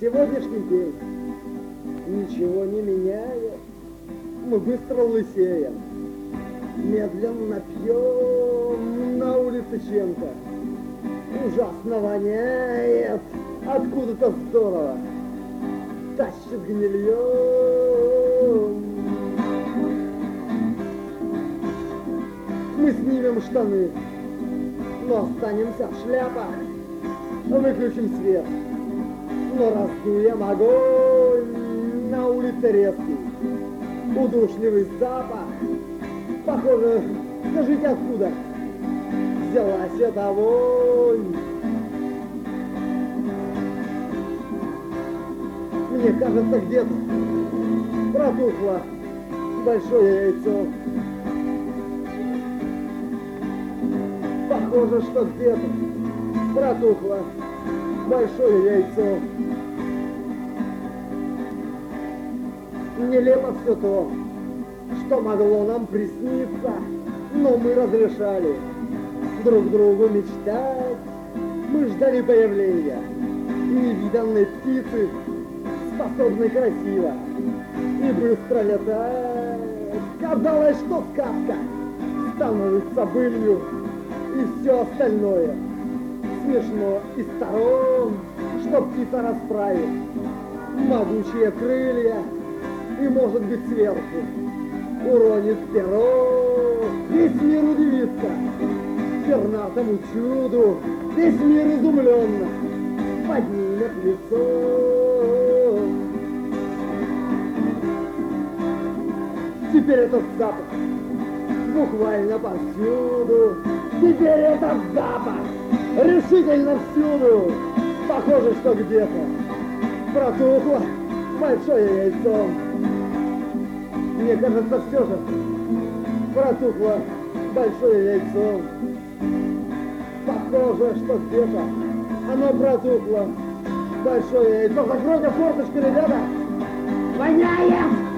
сегодняшний день ничего не меняет. Мы быстро лысеем, медленно пьем на улице чем-то. Ужасно воняет, откуда-то здорово, тащит гнильем. Мы снимем штаны, но останемся в шляпах, выключим свет, но раздуем огонь. На улице резкий, удушливый запах. Похоже, скажите, откуда взялась эта вонь? Мне кажется, где-то протухло большое яйцо. Похоже, что где-то протухло большое яйцо. Нелепо все то, что могло нам присниться, но мы разрешали друг другу мечтать. Мы ждали появления невиданной птицы, способной красиво и быстро летать. Казалось, что сказка становится былью, и все остальное смешно из сторон, что птица расправит могучие крылья и, может быть, сверху уронит перо. Весь мир удивится пернатому чуду, весь мир изумленно поднимет лицо. Теперь этот запах буквально повсюду. Теперь этот запах решительно всюду. Похоже, что где-то протухло большое яйцо. Мне кажется, все же протухло большое яйцо. Похоже, что где-то оно протухло большое яйцо. Закройте форточку, ребята! Воняет!